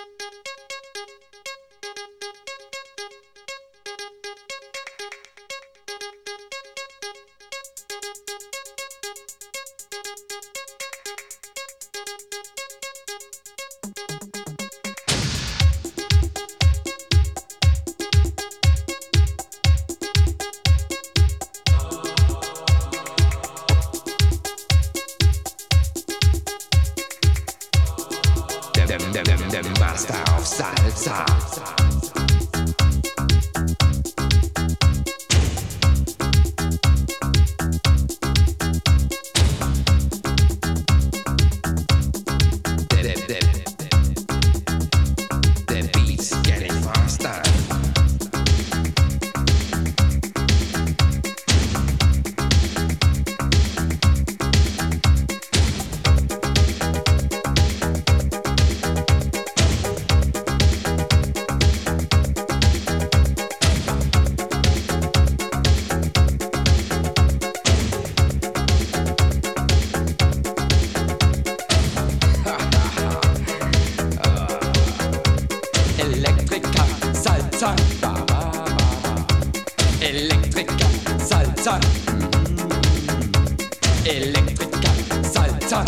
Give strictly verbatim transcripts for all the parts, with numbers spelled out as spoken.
The, the, the master of salsa. Electrica salsa. Electrica salsa.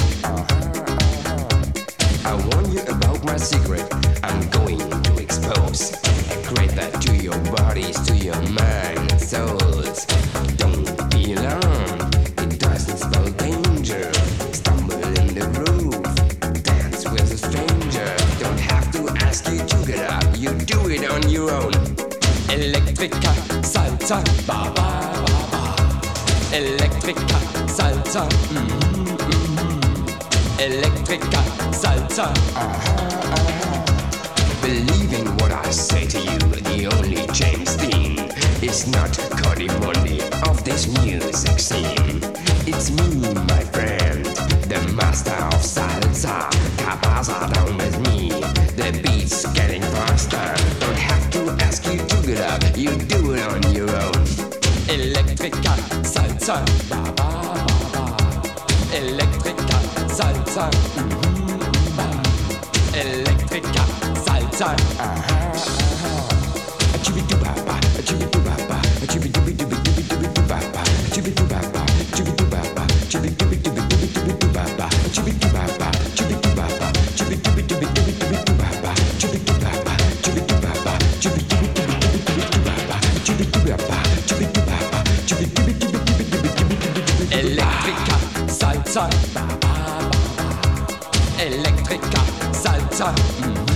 I warn you about my secret. I'm going to expose. I create that to your bodies, to your mind and souls. Don't be alarmed. It doesn't spell danger. Stumble in the groove. Dance with a stranger. Don't have to ask you to get up. You do it on your own. Electrica salsa, ba ba ba ba. Electrica salsa, mm-hmm, mm-hmm. Electrica salsa. Uh-huh, uh-huh. Believe in what I say to you. The only James Dean is not Cody Monday of this music scene. It's me, my friend, the master of salsa. Cabasa down with me. The beat's getting faster. Don't have to ask you to get up. You do it on your own. Electrica salsa, ba ba ba ba. Electrica salsa, mm-hmm, mm-hmm. Electrica salsa. Uh-huh, uh-huh. Chibi-doo-ba-ba, chibi-doo-ba-ba, chibi-doo-bi-doo-bi-doo-bi-doo-ba-ba, chibi-doo-ba-ba, chibi-doo-ba-ba, chibi-doo-bi-doo-bi-doo-bi-doo-ba-ba, chibi-doo-ba-ba, chibi-doo-ba-ba, chibi-doo-bi-doo-bi-doo-bi-doo-ba-ba, chibi-doo-ba-ba, chibi-doo-ba-ba, chibi-doo-bi-doo-bi-doo-bi-doo-ba-ba, chibi-doo-ba-ba, chibi-doo-ba-ba, chibi-doo-bi-doo-bi-doo-bi-doo-ba-ba. Electrica salsa, ba ba ba ba. Electrica salsa, mm-hmm.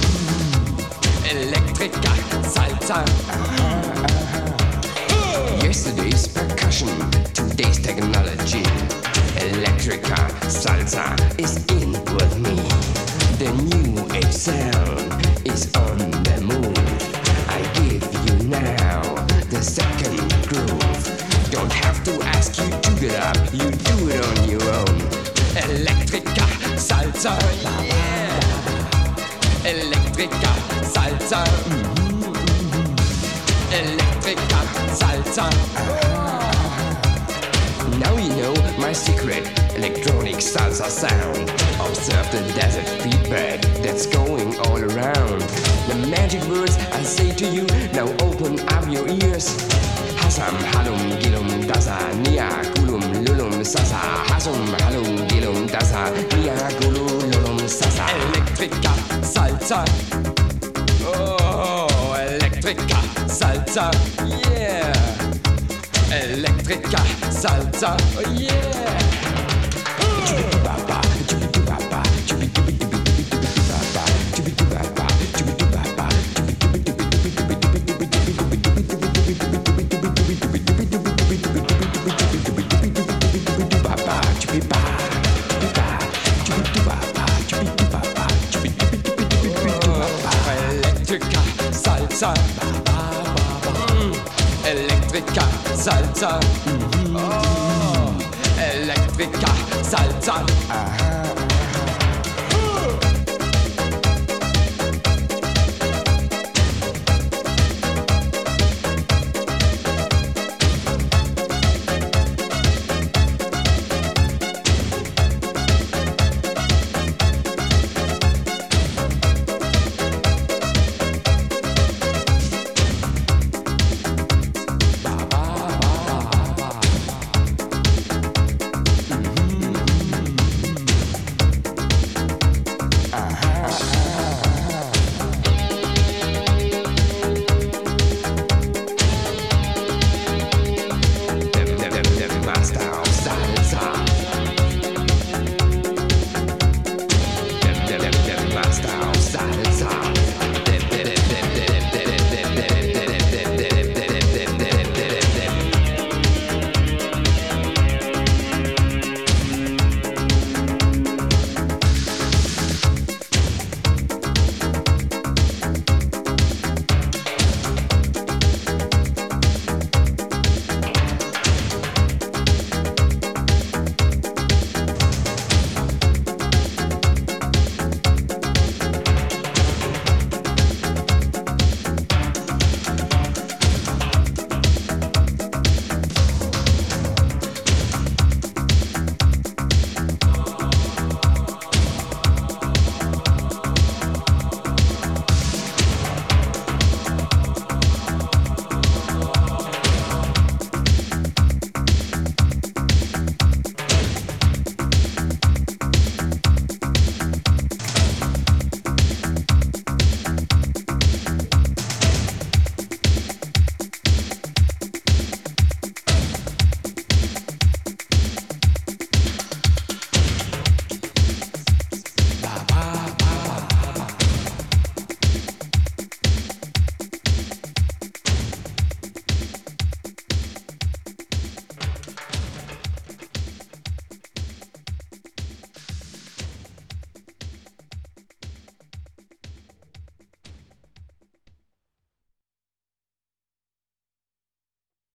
Electrica salsa. Uh-huh, uh-huh. Yesterday's percussion, today's technology. Electrica salsa is in with me. The new age sound is on the move. I give you now the second groove. Don't have to ask you to get up. You do it on your own. Electrica salsa, yeah. Electrica salsa, mm-hmm, mm-hmm. Electrica salsa. Now you know my secret electronic salsa sound. Observe the desert feedback that's going all around. The magic words I say to you, now open up your ears. Hasam halum gilum dasa nia kulum lulum sasa. Hasum halum gilum dasa nia kulum lulum sasa. Electrica salsa. Oh, electrica salsa, yeah. Electrica salsa, oh yeah. Chibi-doo-ba-ba, chibi-doo-ba-ba, chibi-doo-bi-doo-bi-doo-bi-doo-ba-ba, chibi-doo-ba-ba, chibi-doo-ba-ba, chibi-doo-bi-doo-bi-doo-bi-doo-bi-doo-bi-doo-bi-doo-bi-doo-bi-doo-bi-doo-bi-doo-bi-doo-bi-doo-bi-doo-bi-doo-bi-doo-ba-ba, chibi-ba, chibi-ba, chibi-ba-ba, chibi-doo-bi-doo-bi-doo-bi-doo-bi-doo-ba-ba. Electrica salsa, ba ba ba ba. Electrica salsa, mm-hmm. Oh, electrica salsa. Uh-huh.